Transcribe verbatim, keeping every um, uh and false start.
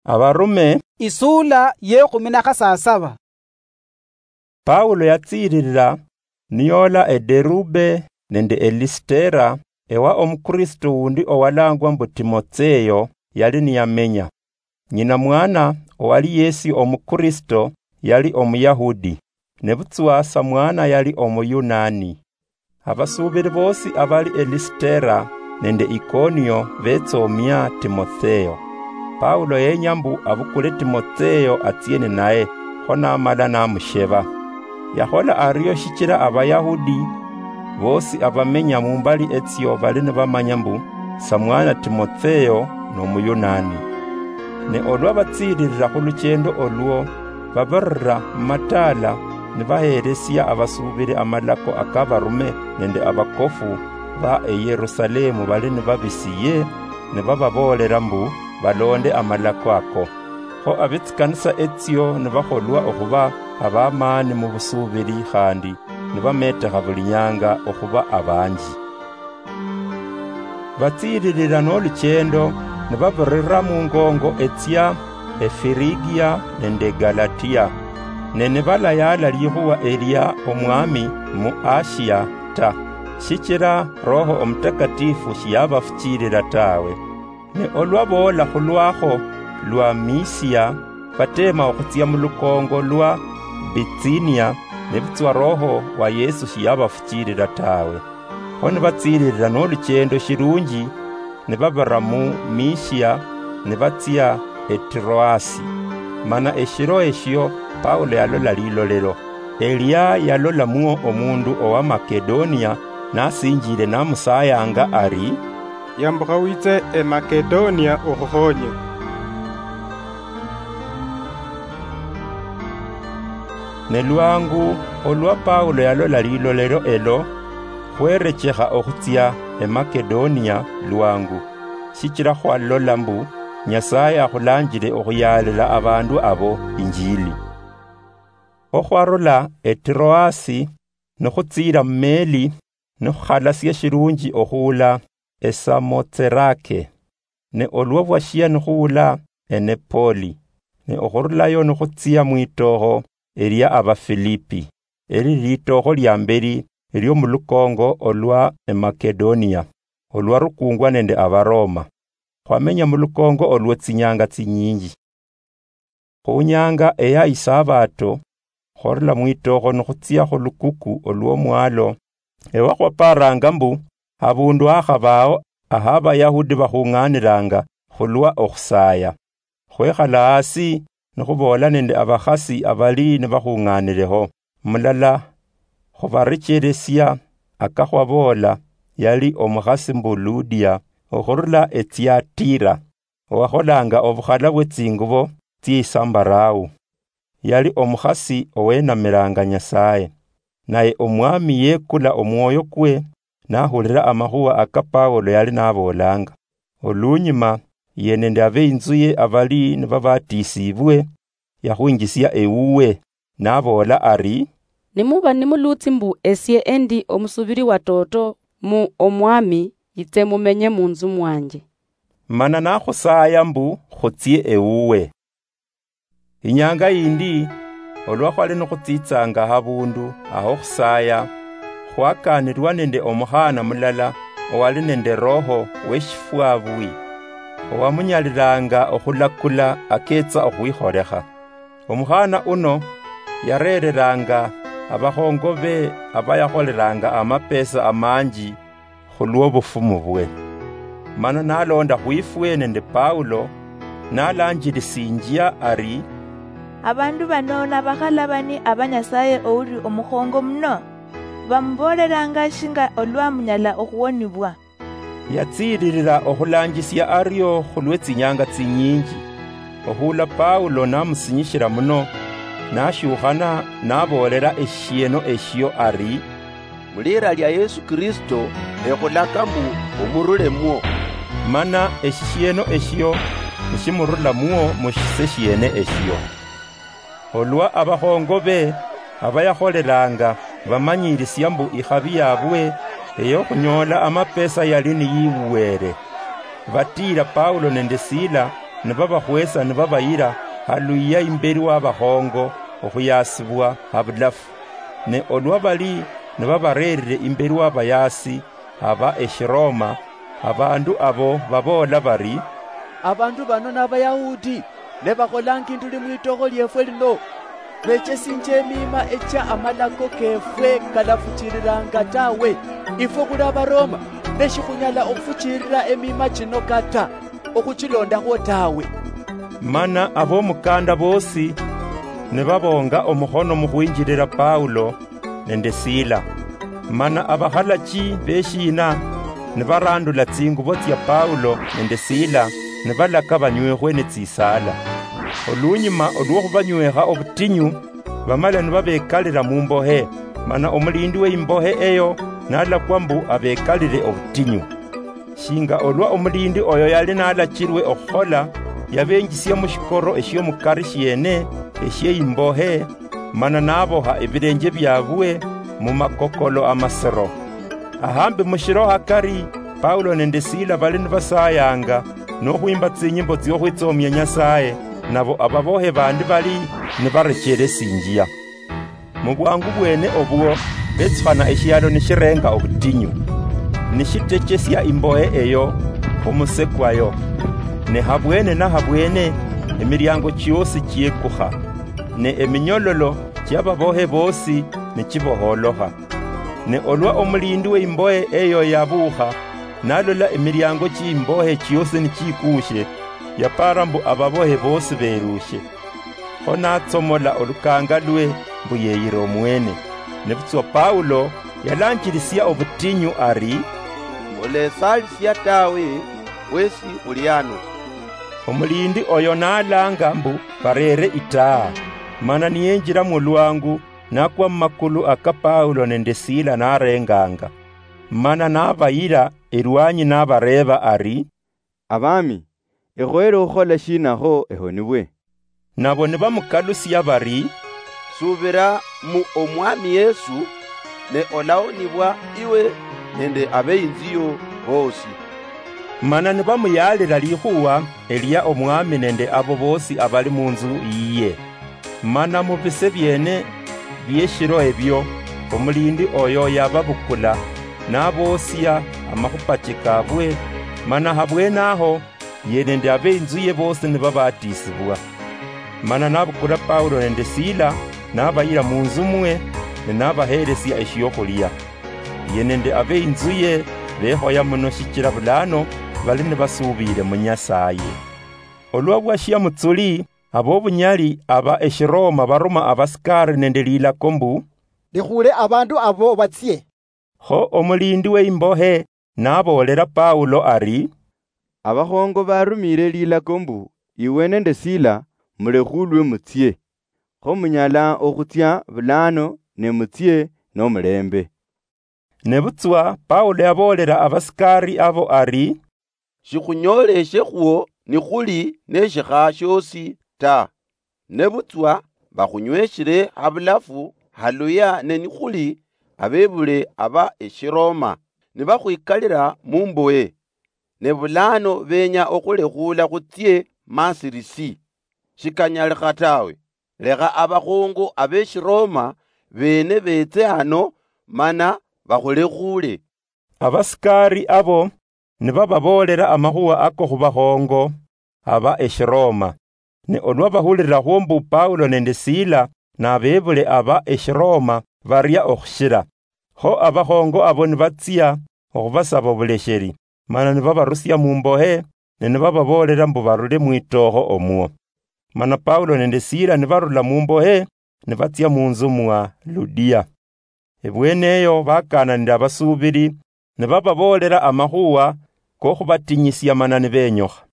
Abarume isula ye kumi na kasasaba. Paulo yatsiririra niyola Ederube nende Elistera ewa omukristo wundi owalangwa mbu Timotheo yali niyamenya. Nyina mwana owali Yesu omukristo yali omuyahudi, ne butswasa mwana yali omuyunani. Abasubiri bosi abali Elistera nende Ikonio betsomya Timotheo. Paulo yenyambu abukule Timotheo atiene naye hona amala namusheba. Yahola ariyo shikira abayahudi bosi abamenya mumbali etio bali ne bamanyambu samwana Timotheo no muyunani. Ne olwa batsiririra kuluchendo olwo babarra matala ne baheresia abasubiri amalako akabarume nende abakofu ba e Yerusalemu bali ne babisiye ne bababolera mbu balonde amalako ako. Ho abitskanisa etio ne baholwa okuba abamani mu busubiri khandi ne bameteka buli nyanga okuba abanji. Batsiririra n'oluchendo ne babarira mu ngongo etya Efirigia nende Galatia, ne ne balayala lihuwa elia omwami mu Asia ta, shikira Roho Omutakatifu shiyabafuchirira tawe. Ne olwabola khulwaho lwa Misia batema okhutsya mu lukongo lwa Bitinia, ne butswa Roho wa Yesu shiyabafuchirira tawe. Hone batsiririra n'oluchendo shirungi ne babara mu Misia ne batsya Etroasi. Mana eshiro eshio Paulo yalola lilolero. Elia yalola muo omundu owa Makedonia nasinjire namusayanga ari yambuka witse e Makedonia ohohonye. Ne lwangu olwa Paulo yalola lilolero elo hwerecheha okhutya e Makedonia lwangu, shikira khwalola mbu Nyasaye akhulanjile okhuyalela abandu abo injili. Okhwarola Etroasi nokhutsira mmeli nokhalasya shirungi okhula esamotserake, ne olwo bwashia nokhuula enepoli, ne okhurulayo nokhutsiya mwitoho elia Abafilipi, eri litoho lya mberi elyo mulukongo olwa eMakedonia olwa rukungwa nende Abaroma. Khwamenya mulukongo olwo tsinyanga tsinyingi. Khunyanga eya Isabato khorula mwitoho nokhutsiya khulukuku olwo mwalo ewa khwaparanga mbu abundu akhabao aha Abayahudi bakhung'aniranga khulwa okhusaya. Khwekhala asi nokhubola nende abakhasi abali ne bakhung'anireho. Mulala khubaricheresya akakhwabola yali omukhasi mbu Ludia okhurula eTyatira owakholanga obukhala bwe tsingubo ts'isambarau. Yali omukhasi owenamiranga Nyasaye. Naye omwami yekula omwoyo kwe nahulira amahuwa aka Paulo yali nabolanga. Olunyuma ye nende ab'inzuye abali ne babatisibwe yakhwinjisya ewuwe nabola ari nimuba nimulutsi mbu esye endi omusubiri wa toto mu omwami yitse mumenye munzu mwanje. Mana nakhusaya mbu khutsye ewuwe. Inyanga yindi olwa khwali nokhutsitsanga habundu aho khusaya khwakanirwa nende omuhana mulala owali nende roho weshifwabwi owamunyaliranga okhulakula aketsa okhwikholekha. Omuhana uno yarereranga abahongo be abayakholeranga amapesa amanji khulwo bufumu bwe. Mana nalonda khwifwe nende Paulo nalanjilisinjya ari abandu banona bakhala bani abanyasaye ouri omuhongo muno bamboleranga shinga olwamunyala okhuwonibwa. Yatsiririra okhulanjisya aryo khulwe tsinyanga tsinyingi. Ohula Paulo namusinyishira muno nashukhana nabolera eshieno eshio ari mulira lya Yesu Kristo ekhulaka mbu omurule mwo. Mana eshieno eshio nishimurula mwo mushise shiene eshio. Olwa abahongo be abayakholeranga bamanyirisya mbu ikhabi yabwe eyo khunyola amapesa yali niyiwere. Batira Paulo nende Sila ne babahwesa ne babayira haluya imberi w'abahongo okhuyasibwa habulafu. Ne olwa bali ne babarerire imberi w'abayasi aba eshiroma, abandu abo babola bari, abandu bano n'abayahudi ne bakholanga intuli mwitokho lyefwe lino bechesinja emima echa amalako kefwe kalafuchiriranga tawe. Ifwe khuli abaroma neshikhunyala okhufuchirira emima chino kata okhuchilondakho tawe. Mana ab'omukanda bosi ne babonga omukhono mukhwinjilira Paulo nende Sila. Mana abahalachi beshina ne barandula tsingubo tsya Paulo nende Sila ne balaka banywehwe ne tsisala. Olunyuma olw'okhubanyweha obutinyu bamala ne babekalira mumbohe. Mana omulindi w'imbohe eyo nalakwa mbu abekalire obutinyu. Shinga olwa omulindi oyo yali nalachirwe okhukhola yabenjisya mushikoro esy'omukari syene esy'imbohe, mana naboha ebilenje byabwe mu makokolo amasiro. Ahambe mushiro hakari Paulo nende Sila bali nibasayanga n'okhwimba tsinyimbo tsy'okhwitsomya Nyasaye, nabo ababohe bandi bali nibarekere sinjiya. Mu bwangu bwene obwo betsukhana eshyalo nishirenga obutinyu, nishitechesya imbohe eyo omusekwayo. Ne habwene na habwene emiryango kyosi kyekukha, ne eminyololo ky'ababohe bosi nikiboholoha. Ne olwa omulindi w'imbohe eyo yabuha nalola emiryango ky'imbohe kyosi nikikushe, yapara mbu ababohe bosi berushe. Ho natsomola olukanga lwe mbu yeyire omwene. Ne butswa Paulo yalanjilisya obutinyu ari, olesalisya tawe wesi uliano. Omulindi oyo nalanga mbu barere itaa, mana niyenjira mu lwangu nakwa makulu aka Paulo nende Sila narenganga. Mana nabayira elwanyi nabareba ari, abami ekhoere okhola shinaho ehonibwe. Nabo ne bamukalusya bari, subira mu omwami Yesu ne olaonibwa iwe nende abeyinziyo bosi. Mana ne bamuyalira lihuwa elya omwami nende abo bosi abali munzu iye. Mana mu bise byene byeshiro ebyo omulindi oyo yababukula n'abosya amahupachi kabwe. Mana habwene aho ye nende ab'inzu ye bose ne babatisibwa. Mana nabukula Paulo nende Sila nabayira munzu mwe ne nabaheresya eshyokhulia. Ye nende ab'inzu ye behoya muno shikira bulano bali ne basubire mu Nyasaye. Olwa bwashya mutsuli ab'obunyali aba eshiroma baruma abasikari nende lilako mbu likhule abandu abo batsye. Ho omulindi w'imbohe nabolera Paulo ari, abahongo barumire lilako mbu iwe nende Sila mulekhulwe mutsye. Ho munyala okhutsya bulano ne mutsye n'omulembe. Ne butswa Paulo yabolera abasikari abo ari, shikhunyoleshe khwo nikhuli neshikha shosi ta. Ne butswa bakhunyweshile habulafu haluya ne nikhuli abebule aba eshiroma nibakhwikalira mumboe. Ne bulano benya okhulekhula khutsye masirisi. Shikanyalikha tawe, lekha abakhongo abeshiroma bene betse hano mana bakhulekhule. Abasikari abo ne bababolera amahuwa ako khubahongo aba eshiroma. Ne olwa bahuliriraho mbu Paulo nende Sila n'abebule aba eshiroma barya okhushira. Ho abahongo abo nibatsya okhubasaba obulesheri, mana nibabarusya mumbohe ne nibababolera mbu barule mwitoho omwo. Mana Paulo nende Sila nibarula mumbohe nibatsya munzu mwa Ludia. Ebweneyo bakananira abasubiri nibababolera amahuwa kokhubatinyisya mana nibenyoha.